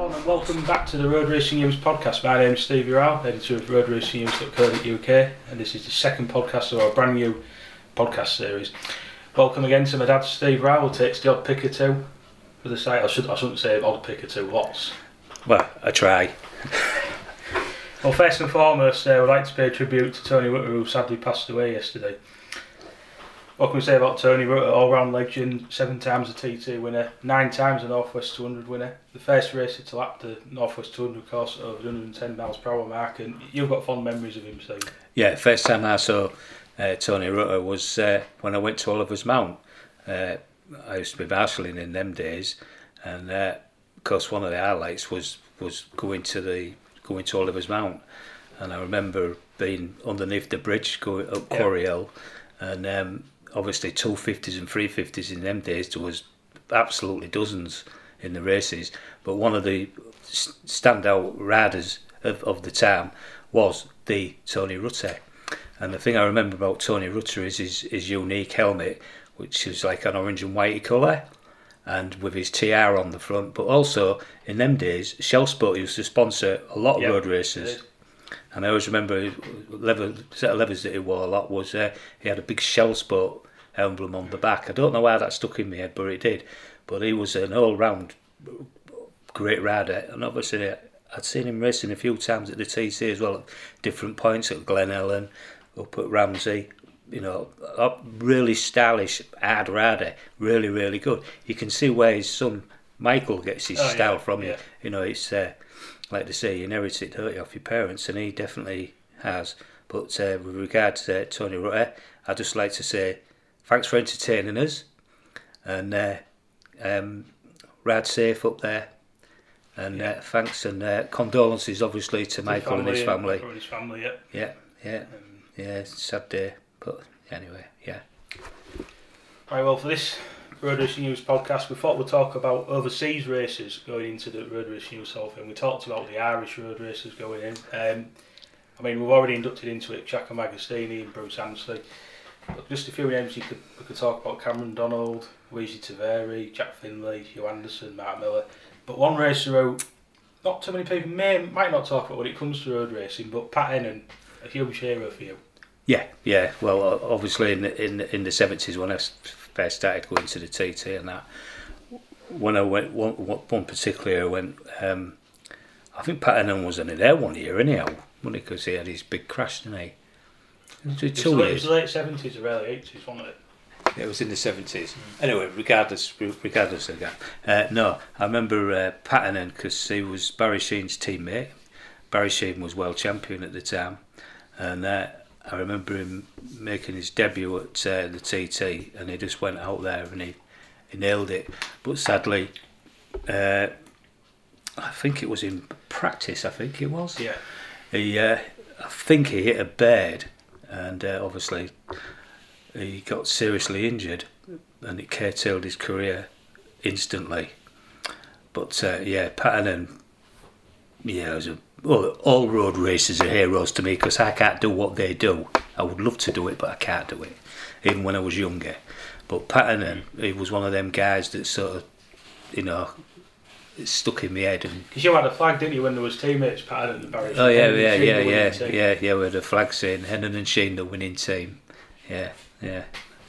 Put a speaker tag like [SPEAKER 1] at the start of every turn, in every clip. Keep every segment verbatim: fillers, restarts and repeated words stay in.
[SPEAKER 1] everyone, and welcome back to the Road Racing News podcast. My name is Stevie Rao, editor of road racing news dot co dot U K, and this is the second podcast of our brand new podcast series. Welcome again to my dad, Steve Rao, who takes the odd pick or two for the site. I, should, I shouldn't say odd pick or two, lots.
[SPEAKER 2] Well, I try.
[SPEAKER 1] Well, first and foremost, uh, I would like to pay tribute to Tony Rutter, who sadly passed away yesterday. What can we say about Tony Rutter? All-round legend, seven times a T T winner, nine times a North West two hundred winner, the first racer to lap the North West two hundred course over the one hundred ten miles per hour mark, and you've got fond memories of him, Steve.
[SPEAKER 2] Yeah, first time I saw uh, Tony Rutter was uh, when I went to Oliver's Mount. Uh, I used to be marshalling in them days, and uh, of course one of the highlights was was going to the going to Oliver's Mount, and I remember being underneath the bridge going up Quarry Hill, and um, obviously two fifties and three fifties in them days. There was absolutely dozens in the races, but one of the standout riders of, of the time was the Tony Rutter. And the thing I remember about Tony Rutter is his, his unique helmet, which is like an orange and white colour, and with his T R on the front. But also in them days, Shell Sport used to sponsor a lot of
[SPEAKER 1] Yep,
[SPEAKER 2] road races. And I always remember leather, set of leathers that he wore a lot was uh, he had a big Shell Sport emblem on the back. I don't know why that stuck in my head, but it did. But he was an all-round great rider, and obviously I'd seen him racing a few times at the T C as well, at different points at Glen Ellen, up at Ramsey. You know, a really stylish, hard rider, really, really good. You can see where his son Michael gets his
[SPEAKER 1] oh,
[SPEAKER 2] style
[SPEAKER 1] yeah,
[SPEAKER 2] from.
[SPEAKER 1] Yeah.
[SPEAKER 2] You know, it's uh, like they say, you inherit it, don't you, off your parents, and he definitely has. But uh, with regard to uh, Tony Rutter, I'd just like to say thanks for entertaining us, and uh, um, ride safe up there, and
[SPEAKER 1] yeah.
[SPEAKER 2] uh, thanks and uh, condolences obviously to, to Michael and his family.
[SPEAKER 1] And his family, yeah.
[SPEAKER 2] Yeah, yeah,
[SPEAKER 1] Um,
[SPEAKER 2] yeah, it's a sad day, but anyway, yeah.
[SPEAKER 1] Right, well, for this Road Racing News podcast, we thought we'd talk about overseas races going into the Road Racing News Hall of Fame. We talked about the Irish road races going in. Um, I mean, we've already inducted into it Giacomo Agostini and Bruce Ansley. But just a few names you could we could talk about: Cameron Donald, Luigi Taveri, Jack Finlay, Hugh Anderson, Mark Miller. But one racer who not too many people may might not talk about when it comes to road racing, but Pat Hennon, a huge hero for you.
[SPEAKER 2] Yeah, yeah. Well, obviously in the, in the, in the seventies when I first started going to the T T and that, when I went one, one particular year I went, um, I think Pat Hennon was only there one year anyhow, wasn't he? Because he had his big crash, didn't he? It was,
[SPEAKER 1] It was the late seventies or early eighties, wasn't it?
[SPEAKER 2] It was in the seventies. Mm. Anyway, regardless, regardless of that, uh, no, I remember uh, Pat Hennon because he was Barry Sheen's teammate. Barry Sheen was world champion at the time, and uh, I remember him making his debut at uh, the T T, and he just went out there and he, he nailed it. But sadly, uh, I think it was in practice. I think it was.
[SPEAKER 1] Yeah.
[SPEAKER 2] He, uh, I think he hit a bird. And uh, obviously he got seriously injured and it curtailed his career instantly. But uh, yeah, Pat Hennon, yeah, was a, well, all road racers are heroes to me because I can't do what they do. I would love to do it, but I can't do it, even when I was younger. But Pat Hennon, he was one of them guys that sort of, you know, it stuck in my head.
[SPEAKER 1] Because you had a flag, didn't you, when there was teammates, Pat Hennon and Barry Sheen?
[SPEAKER 2] Oh yeah, yeah, yeah, yeah, yeah, yeah, yeah. We had a flag saying Hennon and Sheen the winning team. Yeah, yeah.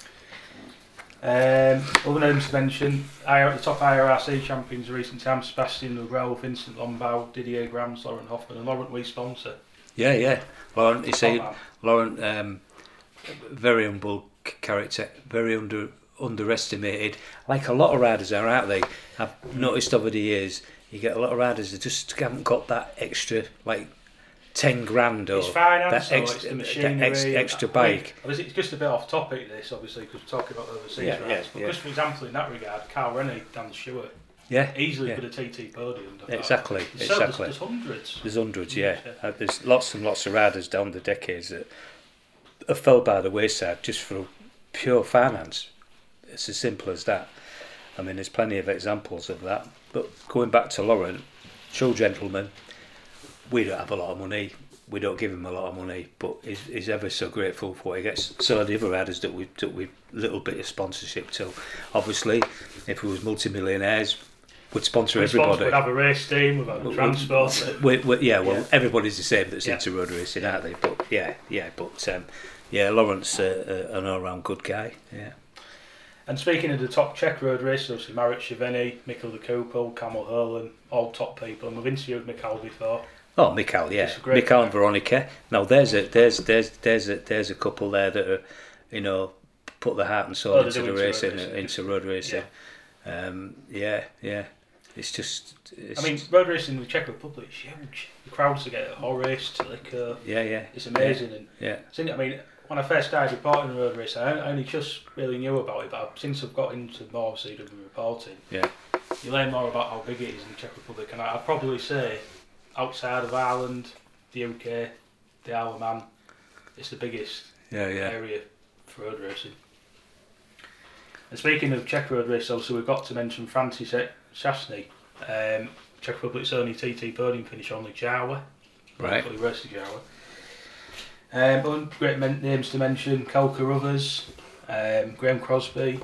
[SPEAKER 1] Um, other names to mention: the top I R C champions of recent times: Sebastian Rugrel, Vincent Lombau, Didier Grams, Laurent Hoffman, and Laurent we sponsor.
[SPEAKER 2] Yeah, yeah. Laurent, you see, Laurent, um, very humble character, very under. underestimated, like a lot of riders are, aren't they? I've noticed over the years you get a lot of riders that just haven't got that extra, like ten grand or
[SPEAKER 1] it's finance,
[SPEAKER 2] that
[SPEAKER 1] ex-
[SPEAKER 2] extra,
[SPEAKER 1] it's the machinery,
[SPEAKER 2] ex- extra
[SPEAKER 1] I
[SPEAKER 2] bike.
[SPEAKER 1] mean, it's just a bit off topic this, obviously, because we're talking about overseas
[SPEAKER 2] Yeah,
[SPEAKER 1] riders.
[SPEAKER 2] yeah,
[SPEAKER 1] but
[SPEAKER 2] yeah.
[SPEAKER 1] just for example, in that regard, Carl Rennie, Dan Stewart,
[SPEAKER 2] Yeah,
[SPEAKER 1] easily
[SPEAKER 2] yeah.
[SPEAKER 1] put a T T podium.
[SPEAKER 2] Exactly,
[SPEAKER 1] So
[SPEAKER 2] exactly.
[SPEAKER 1] There's, there's hundreds.
[SPEAKER 2] There's hundreds, yeah.
[SPEAKER 1] Yeah.
[SPEAKER 2] Uh, there's lots and lots of riders down the decades that have fell by the wayside just for pure finance. It's as simple as that. I mean, there's plenty of examples of that. But going back to Laurent, true gentleman, we don't have a lot of money. We don't give him a lot of money, but he's, he's ever so grateful for what he gets. So are the other riders that we took with a little bit of sponsorship to. Obviously, if we was multimillionaires, would sponsor
[SPEAKER 1] We'd sponsor-
[SPEAKER 2] everybody.
[SPEAKER 1] We'd have a race team, we'd have a transport.
[SPEAKER 2] We, we, yeah, well,
[SPEAKER 1] Yeah.
[SPEAKER 2] everybody's the same that's
[SPEAKER 1] Yeah.
[SPEAKER 2] into road racing, aren't they? But yeah, yeah, but um, yeah, Lawrence, uh, uh, an all-round good guy. Yeah,
[SPEAKER 1] And speaking of the top Czech road races, obviously Marit Sheveni, Mikkel de Koopel, Kamil Herlin, all top people. And we've interviewed Mikkel before.
[SPEAKER 2] oh, Mikhail, yeah,
[SPEAKER 1] It's a great
[SPEAKER 2] Mikhail
[SPEAKER 1] guy.
[SPEAKER 2] and Veronica. Now there's a there's there's there's a there's a couple there that are, you know, put their heart and soul
[SPEAKER 1] Oh, they're
[SPEAKER 2] into the
[SPEAKER 1] doing road
[SPEAKER 2] racing,
[SPEAKER 1] racing.
[SPEAKER 2] into road racing. Um, yeah, yeah, it's just. It's,
[SPEAKER 1] I mean, road racing in the Czech Republic is huge. The crowds to get all race to Liquor,
[SPEAKER 2] yeah, yeah,
[SPEAKER 1] it's amazing. And
[SPEAKER 2] yeah,
[SPEAKER 1] since, I mean, when I first started reporting road racing, I I only just really knew about it, but since I've got into more C W reporting,
[SPEAKER 2] yeah,
[SPEAKER 1] you learn more about how big it is in the Czech Republic. And I- I'd probably say, outside of Ireland, the U K, the Isle of Man, it's the biggest
[SPEAKER 2] yeah, yeah.
[SPEAKER 1] area for road racing. And speaking of Czech road race, also we've got to mention Francis Šťastný, um, Czech Republic's only T T podium finish on the Jawa.
[SPEAKER 2] Right.
[SPEAKER 1] He raced the Jawa. Um, but great men- names to mention: Cal Carruthers, um, Graham Crosby,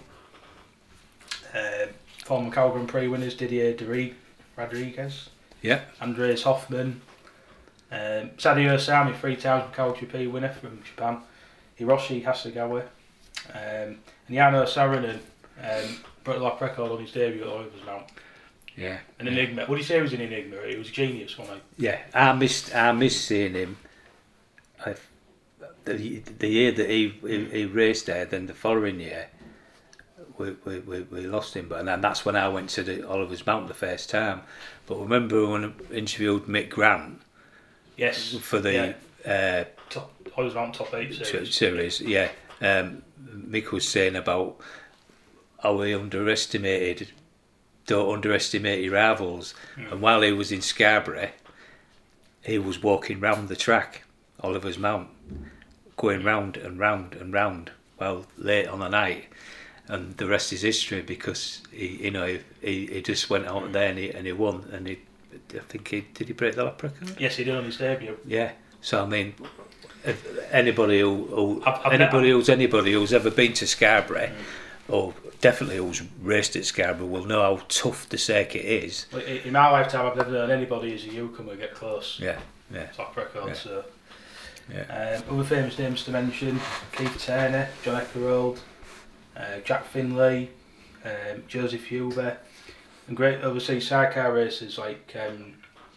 [SPEAKER 1] um, former Cal Grand Prix winners Didier Deri- Rodriguez,
[SPEAKER 2] Yeah.
[SPEAKER 1] Andreas Hoffman, um, Sadio Osami, three times Macau G P winner from Japan, Hiroshi Hasegawa, um, and Jano Saarinen um, broke the lap record on his debut at Oliver's Mount.
[SPEAKER 2] Yeah.
[SPEAKER 1] An enigma. What do you say he was an enigma? He was a genius, wasn't
[SPEAKER 2] Yeah, I missed I missed seeing him. I, the the year that he, he he raced there, then the following year, we we, we, we lost him. But and then that's when I went to the Oliver's Mount the first time. But remember when I interviewed Mick Grant
[SPEAKER 1] he? Yes.
[SPEAKER 2] for the
[SPEAKER 1] yeah.
[SPEAKER 2] uh,
[SPEAKER 1] top, Oliver's Mount top eight
[SPEAKER 2] series,
[SPEAKER 1] series.
[SPEAKER 2] series yeah, um, Mick was saying about how he underestimated. Don't underestimate your rivals.
[SPEAKER 1] Mm.
[SPEAKER 2] And while he was in Scarborough, he was walking round the track, Oliver's Mount, going round and round and round. Well, late on the night, and the rest is history because he, you know, he, he just went out there and he and he won. And he, I think he did he break the lap record?
[SPEAKER 1] Yes, he did on his debut.
[SPEAKER 2] Yeah. So I mean, if anybody who, who
[SPEAKER 1] I've- I've
[SPEAKER 2] anybody
[SPEAKER 1] never-
[SPEAKER 2] who's anybody who's ever been to Scarborough. Or definitely who's raced at Scarborough will know how tough the circuit is.
[SPEAKER 1] Well, in in my lifetime, I've never known anybody as a newcomer get close.
[SPEAKER 2] Yeah, yeah,
[SPEAKER 1] Top record.
[SPEAKER 2] Yeah.
[SPEAKER 1] So,
[SPEAKER 2] yeah.
[SPEAKER 1] um, other famous names to mention: Keith Turner, John Eckerold, uh, Jack Finlay, um, Joseph Huber, and great overseas sidecar racers like um,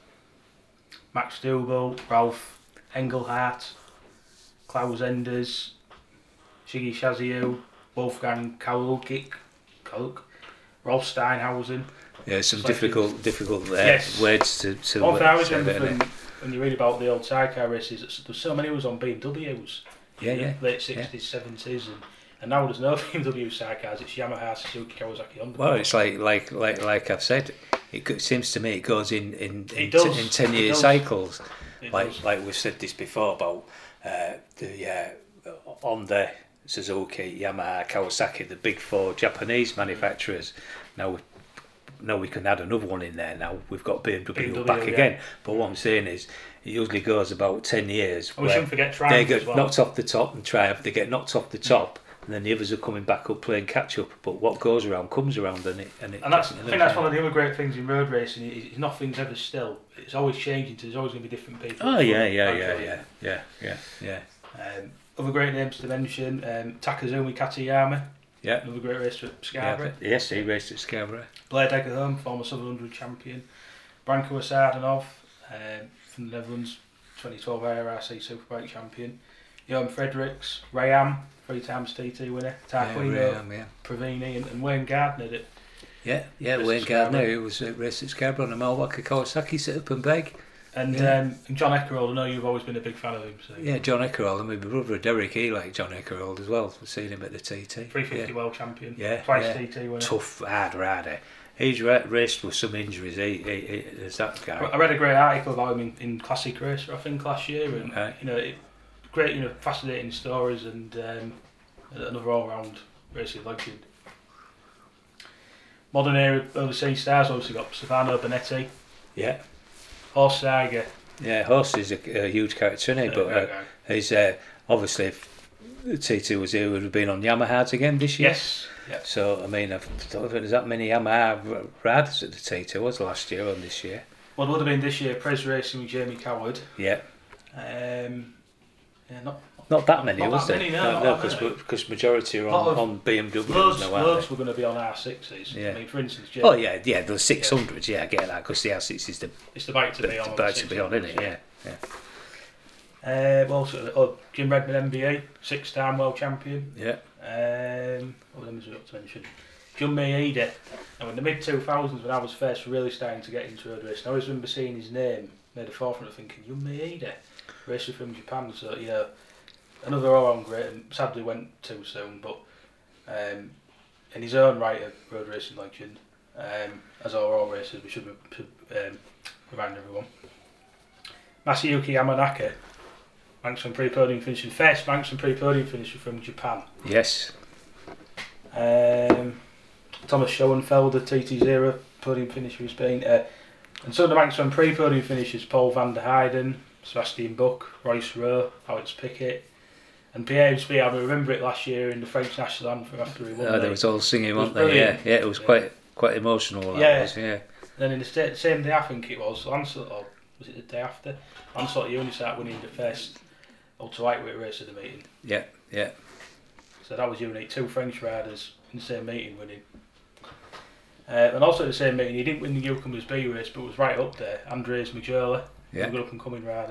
[SPEAKER 1] Max Dubel, Ralph Engelhardt, Klaus Enders, Shiggy Shaziu, Wolfgang Kaluk, Kaluk, Rolf Steinhausen.
[SPEAKER 2] Yeah, some
[SPEAKER 1] It's like
[SPEAKER 2] difficult, difficult uh,
[SPEAKER 1] Yes.
[SPEAKER 2] words to to.
[SPEAKER 1] One thing I always
[SPEAKER 2] say
[SPEAKER 1] remember
[SPEAKER 2] there,
[SPEAKER 1] from when you read about the old sidecar races, it's- there's so many who was on B M Ws.
[SPEAKER 2] Yeah,
[SPEAKER 1] in the
[SPEAKER 2] yeah,
[SPEAKER 1] Late sixties, seventies, and, and now there's no B M W sidecars. It's Yamaha, Suzuki, Kawasaki, Honda.
[SPEAKER 2] Well, it's like like like like I've said. It go- seems to me it goes in in in,
[SPEAKER 1] It does,
[SPEAKER 2] t- in ten
[SPEAKER 1] it
[SPEAKER 2] year
[SPEAKER 1] does.
[SPEAKER 2] cycles.
[SPEAKER 1] It
[SPEAKER 2] Like
[SPEAKER 1] does.
[SPEAKER 2] like we've said this before about uh, the uh, Honda, Suzuki, Yamaha, Kawasaki, the big four Japanese manufacturers. Now we now we can add another one in there. Now we've got B M W,
[SPEAKER 1] B M W,
[SPEAKER 2] back
[SPEAKER 1] yeah.
[SPEAKER 2] again. But what I'm saying is, it usually goes about ten years.
[SPEAKER 1] And we
[SPEAKER 2] where
[SPEAKER 1] shouldn't forget
[SPEAKER 2] they
[SPEAKER 1] Triumph
[SPEAKER 2] get
[SPEAKER 1] as well.
[SPEAKER 2] knocked off the top and Triumph. They get knocked off the top, and then the others are coming back up playing catch up. But what goes around comes around, and it and it.
[SPEAKER 1] And that's, I
[SPEAKER 2] it
[SPEAKER 1] think that's one of the other great things in road racing. Is, is nothing's ever still. It's always changing. So there's always going to be different people.
[SPEAKER 2] Oh yeah, yeah,
[SPEAKER 1] Like,
[SPEAKER 2] yeah,
[SPEAKER 1] uh,
[SPEAKER 2] yeah, yeah, yeah, yeah,
[SPEAKER 1] Um, other great names to mention: um, Takazumi Katayama,
[SPEAKER 2] yeah.
[SPEAKER 1] another great racer at
[SPEAKER 2] Yeah,
[SPEAKER 1] Scarborough.
[SPEAKER 2] but- yes, he raced at Scarborough.
[SPEAKER 1] Blair Degerholm, former seven hundred champion. Branko Asadanov um, from the Netherlands, twenty twelve A R R C Superbike champion. Johan Fredericks, Rayam, three times T T winner. Tarquino,
[SPEAKER 2] Yeah, Ram, yeah.
[SPEAKER 1] Pravini, and, and Wayne Gardner. That
[SPEAKER 2] Yeah, yeah,
[SPEAKER 1] Raced
[SPEAKER 2] Wayne
[SPEAKER 1] at
[SPEAKER 2] Gardner,
[SPEAKER 1] Scarborough.
[SPEAKER 2] who was uh, raced at Scarborough on a Milwaukee Kawasaki set up and beg.
[SPEAKER 1] and,
[SPEAKER 2] Yeah.
[SPEAKER 1] um, and John Eckerold. I know you've always been a big fan of him. So
[SPEAKER 2] Yeah, John Eckerold, and my brother Derek, he liked John Eckerold as well. We've seen him at the T T.
[SPEAKER 1] three fifty
[SPEAKER 2] Yeah.
[SPEAKER 1] world champion.
[SPEAKER 2] Yeah,
[SPEAKER 1] Twice
[SPEAKER 2] yeah.
[SPEAKER 1] T T winner.
[SPEAKER 2] Tough, hard rider. He's ra- raced with some injuries, he, he, he, there's that guy.
[SPEAKER 1] I read a great article about him in, in Classic Racer, I think, last year, and
[SPEAKER 2] Right.
[SPEAKER 1] you know, it, great, you know, fascinating stories, and um, another all-round racing legend. Modern era overseas stars obviously got Stefano Benetti,
[SPEAKER 2] Yeah,
[SPEAKER 1] Horst Steiger.
[SPEAKER 2] yeah, Horst is a, a huge character, isn't he? But
[SPEAKER 1] uh,
[SPEAKER 2] uh, he's uh, obviously the T two was here would have been on Yamahas again this year.
[SPEAKER 1] Yes. Yeah.
[SPEAKER 2] So, I mean, I don't think there's that many Yamaha riders at the T two was last year or this year.
[SPEAKER 1] Well, it would have been this year, Prez Racing with Jamie Coward.
[SPEAKER 2] Yeah.
[SPEAKER 1] Um, yeah, not
[SPEAKER 2] Not that many,
[SPEAKER 1] not
[SPEAKER 2] was
[SPEAKER 1] that
[SPEAKER 2] there?
[SPEAKER 1] many, no,
[SPEAKER 2] no,
[SPEAKER 1] not that many.
[SPEAKER 2] because majority are
[SPEAKER 1] Lot
[SPEAKER 2] on,
[SPEAKER 1] of-
[SPEAKER 2] on B M Ws
[SPEAKER 1] loads,
[SPEAKER 2] now, aren't
[SPEAKER 1] loads
[SPEAKER 2] they?
[SPEAKER 1] were going to be on R sixes.
[SPEAKER 2] Yeah.
[SPEAKER 1] I mean, for instance, Jamie,
[SPEAKER 2] Oh, yeah, yeah, the six hundreds, yeah, I get that, because the R six is the,
[SPEAKER 1] it's the bike to
[SPEAKER 2] the,
[SPEAKER 1] be on.
[SPEAKER 2] the bike to be on, isn't it? Yeah, yeah.
[SPEAKER 1] Uh, well, so, oh, Jim Redmond M B A, six-time world champion.
[SPEAKER 2] Yeah,
[SPEAKER 1] Um, what was I got to mention? Jun Maeda. Now, in the mid two thousands, when I was first really starting to get into road racing, I always remember seeing his name near the forefront of thinking, Jun Maeda, racer from Japan. So, you know, another all-round great, and sadly went too soon, but um, in his own right, a road racing legend. Um, as are all racers, we should um, remind everyone. Masayuki Yamanaka, Manxman pre-podium finisher, first Manxman pre-podium finisher from Japan.
[SPEAKER 2] yes,
[SPEAKER 1] Um, Thomas Schoenfelder, T T zero, podium finisher in Spain. Uh, and some of the Manxman pre-podium finishers, Paul van der Heijden, Sebastian Buck, Royce Rowe, Alex Pickett, and Pierre Spi. I remember it last year in the French national anthem after he won.
[SPEAKER 2] oh, they
[SPEAKER 1] it.
[SPEAKER 2] was all singing,
[SPEAKER 1] It was
[SPEAKER 2] weren't they? Yeah,
[SPEAKER 1] brilliant.
[SPEAKER 2] yeah, it was
[SPEAKER 1] Yeah.
[SPEAKER 2] quite quite emotional, that
[SPEAKER 1] Yeah.
[SPEAKER 2] was, yeah.
[SPEAKER 1] And then in the sta- same day, I think it was, Lancel, or was it the day after? Lancel Unisat winning the first ultra lightweight race of the meeting.
[SPEAKER 2] Yeah, yeah,
[SPEAKER 1] So that was unique. Two French riders in the same meeting winning. Uh, and also at the same meeting, he didn't win the Newcomers B race, but was right up there. Andres Majola,
[SPEAKER 2] yeah.
[SPEAKER 1] a good up and coming rider.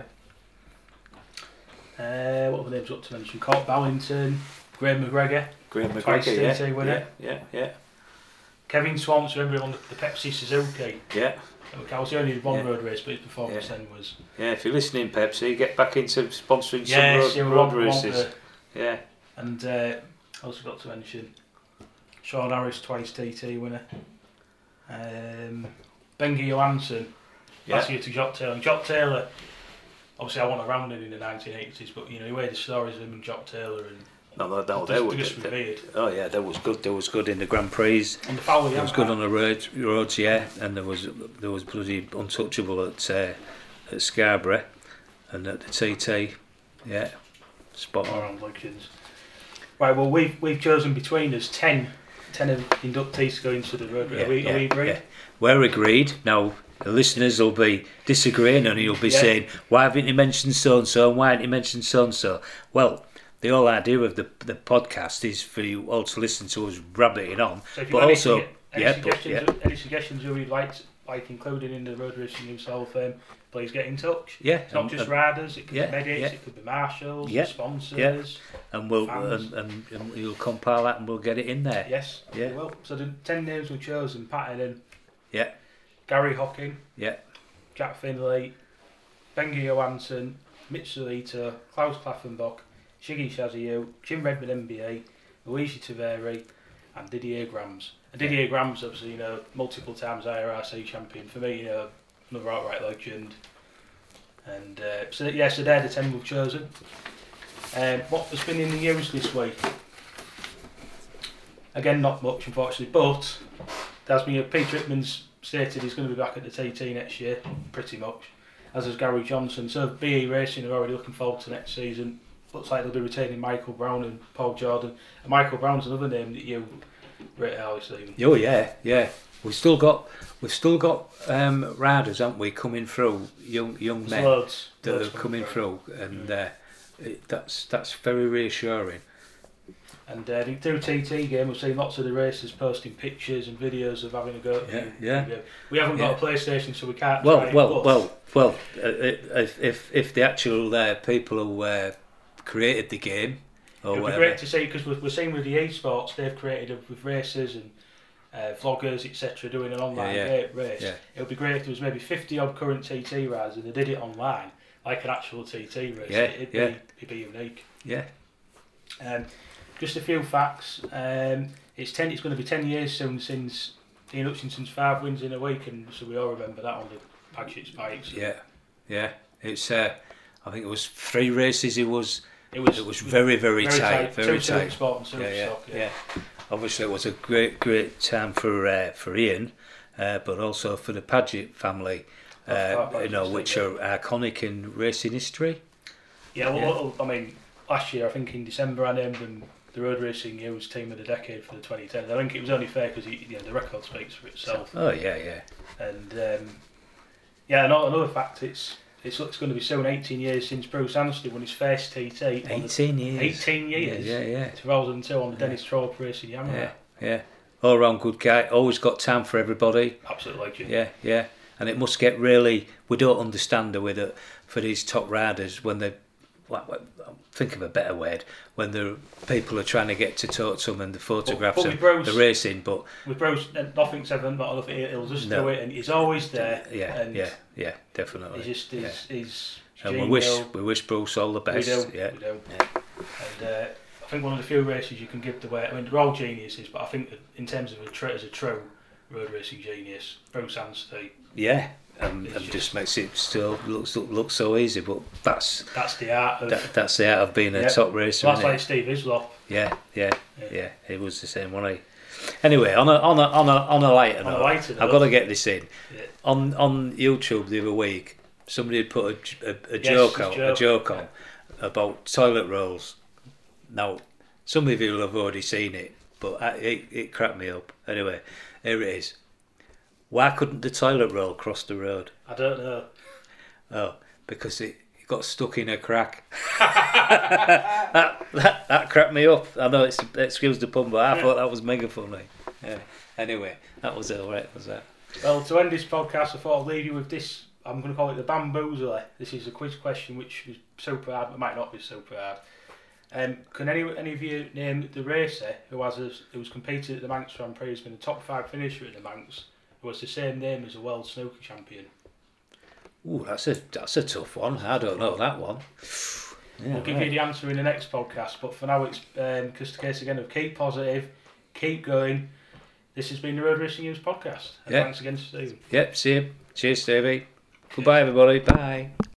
[SPEAKER 1] Uh, what were the names up to mention? Court Ballington, Graham McGregor,
[SPEAKER 2] Graham
[SPEAKER 1] Twice
[SPEAKER 2] McGregor,
[SPEAKER 1] T
[SPEAKER 2] yeah,
[SPEAKER 1] T winner.
[SPEAKER 2] yeah, yeah,
[SPEAKER 1] Kevin Swanson, remember on the, the Pepsi Suzuki.
[SPEAKER 2] yeah,
[SPEAKER 1] And I was only in one
[SPEAKER 2] Yeah.
[SPEAKER 1] road race, but his performance
[SPEAKER 2] Yeah.
[SPEAKER 1] then was.
[SPEAKER 2] yeah. If you're listening, Pepsi, get back into sponsoring
[SPEAKER 1] Yes,
[SPEAKER 2] some
[SPEAKER 1] yeah,
[SPEAKER 2] road, road
[SPEAKER 1] we want-
[SPEAKER 2] races.
[SPEAKER 1] want
[SPEAKER 2] Yeah,
[SPEAKER 1] the- And uh, also got to mention Sean Harris, twice T T winner. Um, Bengi Johansson,
[SPEAKER 2] yeah,
[SPEAKER 1] last year to Jock Taylor. And Jock Taylor, obviously I wasn't around in the nineteen eighties, but you know, he heard the stories of him and Jock Taylor, and
[SPEAKER 2] no, no, no,
[SPEAKER 1] they
[SPEAKER 2] they were
[SPEAKER 1] just
[SPEAKER 2] good.
[SPEAKER 1] revered.
[SPEAKER 2] Oh yeah, that was good. That was good in the Grand Prix.
[SPEAKER 1] On the Fowler
[SPEAKER 2] It was
[SPEAKER 1] Yamaha,
[SPEAKER 2] good on the road, roads, yeah, and there was there was bloody untouchable at uh, at Scarborough, and at the T T, yeah, spot on.
[SPEAKER 1] around legends. Right, well we've we've chosen between us ten, ten of inductees to go into the road race.
[SPEAKER 2] Yeah,
[SPEAKER 1] Are we,
[SPEAKER 2] yeah,
[SPEAKER 1] are we agreed?
[SPEAKER 2] yeah. We're agreed. Now the listeners will be disagreeing, and you'll be
[SPEAKER 1] Yeah.
[SPEAKER 2] saying, "Why haven't you mentioned so and so? And why haven't you mentioned so and so?" Well, the whole idea of the the podcast is for you all to listen to us rabbiting on,
[SPEAKER 1] So if you've
[SPEAKER 2] but
[SPEAKER 1] got
[SPEAKER 2] also,
[SPEAKER 1] any, any
[SPEAKER 2] yeah, but,
[SPEAKER 1] suggestions,
[SPEAKER 2] yeah,
[SPEAKER 1] any suggestions who you'd like, like including in the Road Racing News Hall of Fame, please get in touch.
[SPEAKER 2] yeah,
[SPEAKER 1] It's not
[SPEAKER 2] and,
[SPEAKER 1] just
[SPEAKER 2] and,
[SPEAKER 1] riders, it could
[SPEAKER 2] yeah,
[SPEAKER 1] be medics,
[SPEAKER 2] yeah.
[SPEAKER 1] it could be marshals,
[SPEAKER 2] Yeah,
[SPEAKER 1] sponsors.
[SPEAKER 2] and we'll
[SPEAKER 1] fans.
[SPEAKER 2] and, and, and you'll compile that, and we'll get it in there.
[SPEAKER 1] Yes,
[SPEAKER 2] Yeah.
[SPEAKER 1] well, so the ten names we chosen: Pat Ennan,
[SPEAKER 2] Yeah,
[SPEAKER 1] Gary Hocking,
[SPEAKER 2] yeah,
[SPEAKER 1] Jack Finlay, Bengi Johansson, Mitsuhito, Klaus Klaffenbach, Shiggy Shaziu, Jim Redmond M B A, Luigi Taveri, and Didier Grams. And Didier Grams, obviously, you know, multiple times I R C champion. For me, you know, another outright legend. And uh, so, yeah, so they're the ten we've chosen. Um, what has been in the news this week? Again, not much, unfortunately, but there's been Peter Ittman's stated he's going to be back at the T T next year, pretty much, as has Gary Johnson. So B E Racing are already looking forward to next season. Looks like they'll be retaining Michael Brown and Paul Jordan. And Michael Brown's another name that you rate highly, Stephen.
[SPEAKER 2] oh yeah, yeah. We've still got we've still got um, riders, haven't we, coming through, young young
[SPEAKER 1] There's
[SPEAKER 2] men
[SPEAKER 1] loads,
[SPEAKER 2] that
[SPEAKER 1] loads
[SPEAKER 2] are coming
[SPEAKER 1] through.
[SPEAKER 2] through, and uh, it, that's that's very reassuring.
[SPEAKER 1] And uh, through T T game, we've seen lots of the racers posting pictures and videos of having a go at
[SPEAKER 2] Yeah,
[SPEAKER 1] the-
[SPEAKER 2] yeah.
[SPEAKER 1] the- We haven't got
[SPEAKER 2] Yeah.
[SPEAKER 1] a PlayStation, so we can't.
[SPEAKER 2] Well,
[SPEAKER 1] try it,
[SPEAKER 2] well,
[SPEAKER 1] but
[SPEAKER 2] well, well. Uh, if if if the actual uh, people who uh, created the game or
[SPEAKER 1] It would be
[SPEAKER 2] whatever,
[SPEAKER 1] great to see, because we're, we're seeing with the esports they've created a, with races and uh, vloggers, et cetera, doing an online
[SPEAKER 2] Yeah, yeah.
[SPEAKER 1] ga- race.
[SPEAKER 2] Yeah.
[SPEAKER 1] It would be great if there was maybe fifty odd current T T riders and they did it online, like an actual T T race.
[SPEAKER 2] Yeah,
[SPEAKER 1] It'd,
[SPEAKER 2] yeah.
[SPEAKER 1] Be, it'd be unique.
[SPEAKER 2] yeah,
[SPEAKER 1] Um, just a few facts. Um, it's ten. It's going to be ten years soon since Ian Hutchinson's five wins in a week, and so we all remember that on the Padgett spikes.
[SPEAKER 2] yeah, yeah. It's uh, I think it was three races. It was
[SPEAKER 1] It was.
[SPEAKER 2] it was very very,
[SPEAKER 1] very
[SPEAKER 2] tight, very
[SPEAKER 1] Two silver
[SPEAKER 2] tight.
[SPEAKER 1] sport and silver
[SPEAKER 2] Yeah, yeah,
[SPEAKER 1] stock.
[SPEAKER 2] yeah. Obviously, it was a great great time for uh, for Ian, uh, but also for the Padgett family.
[SPEAKER 1] Of
[SPEAKER 2] Uh,
[SPEAKER 1] Padgett,
[SPEAKER 2] you know, which
[SPEAKER 1] yeah.
[SPEAKER 2] are iconic in racing history.
[SPEAKER 1] Yeah, well,
[SPEAKER 2] Yeah.
[SPEAKER 1] well, I mean, last year, I think in December, I named them the Road Racing News Team of the Decade for the twenty ten. I think it was only fair because you know, the record speaks for itself.
[SPEAKER 2] Oh yeah, yeah.
[SPEAKER 1] And um, yeah, another, another fact, it's it's, it's going to be soon eighteen years since Bruce Anstey won his first T T.
[SPEAKER 2] eighteen years.
[SPEAKER 1] eighteen years.
[SPEAKER 2] Yeah, yeah. yeah.
[SPEAKER 1] two thousand two on the Dennis Thorpe Racing Yamaha.
[SPEAKER 2] Yeah, yeah. All round good guy. Always got time for everybody.
[SPEAKER 1] Absolute legend.
[SPEAKER 2] Yeah, yeah. And it must get really. We don't understand the way that for these top riders when they. Well, think of a better word when the people are trying to get to talk to them and the photographs
[SPEAKER 1] but, but
[SPEAKER 2] of
[SPEAKER 1] Bruce,
[SPEAKER 2] the racing, but
[SPEAKER 1] with Bruce, nothing's ever not nothing. He'll just
[SPEAKER 2] no.
[SPEAKER 1] do it, and he's always there.
[SPEAKER 2] Yeah,
[SPEAKER 1] and
[SPEAKER 2] yeah, yeah, definitely.
[SPEAKER 1] He's just he's,
[SPEAKER 2] yeah.
[SPEAKER 1] he's
[SPEAKER 2] and we wish we wish Bruce all the best.
[SPEAKER 1] We do,
[SPEAKER 2] yeah,
[SPEAKER 1] we do.
[SPEAKER 2] yeah.
[SPEAKER 1] And uh, I think one of the few races you can give the way. I mean, they're all geniuses, but I think that in terms of a tra- as a true road racing genius, Bruce Anstey.
[SPEAKER 2] Yeah. Um, and just, just makes it still looks look so easy, but that's
[SPEAKER 1] that's the art of
[SPEAKER 2] that, that's the art of being a
[SPEAKER 1] yep.
[SPEAKER 2] top racer.
[SPEAKER 1] Well, that's
[SPEAKER 2] isn't
[SPEAKER 1] like
[SPEAKER 2] it?
[SPEAKER 1] Steve Isloff.
[SPEAKER 2] Yeah, yeah,
[SPEAKER 1] yeah,
[SPEAKER 2] yeah. It was the same one. I anyway on a on a on a on a lighter
[SPEAKER 1] on
[SPEAKER 2] note,
[SPEAKER 1] a lighter note,
[SPEAKER 2] I've got to get this in.
[SPEAKER 1] Yeah.
[SPEAKER 2] On on YouTube the other week, somebody had put a, a, a
[SPEAKER 1] yes,
[SPEAKER 2] joke out,
[SPEAKER 1] joke.
[SPEAKER 2] a joke on
[SPEAKER 1] yeah.
[SPEAKER 2] about toilet rolls. Now, some of you will have already seen it, but I, it it cracked me up. Anyway, here it is. Why couldn't the toilet roll cross the road?
[SPEAKER 1] I don't know.
[SPEAKER 2] Oh, because it, it got stuck in a crack. that, that that cracked me up. I know it's excuse the pun, but I thought that was mega funny. Yeah. Anyway, that was all right. Was that?
[SPEAKER 1] Well, to end this podcast, I thought I'd leave you with this. I'm going to call it the Bamboozler. This is a quiz question which was super hard, but might not be super hard. Um, can any any of you name the racer who has a, who was competed at the Manx Grand Prix, has been a top five finisher at the Manx, who has the same name as a world snooker champion?
[SPEAKER 2] Ooh, that's a that's a tough one. I don't know that one. Yeah,
[SPEAKER 1] we'll give
[SPEAKER 2] right.
[SPEAKER 1] you the answer in the next podcast, but for now it's um, just a case again of keep positive, keep going. This has been the Road Racing News podcast. And
[SPEAKER 2] yeah.
[SPEAKER 1] Thanks again, Steve.
[SPEAKER 2] Yep, see you. Cheers, Stevie. Goodbye, everybody. Bye.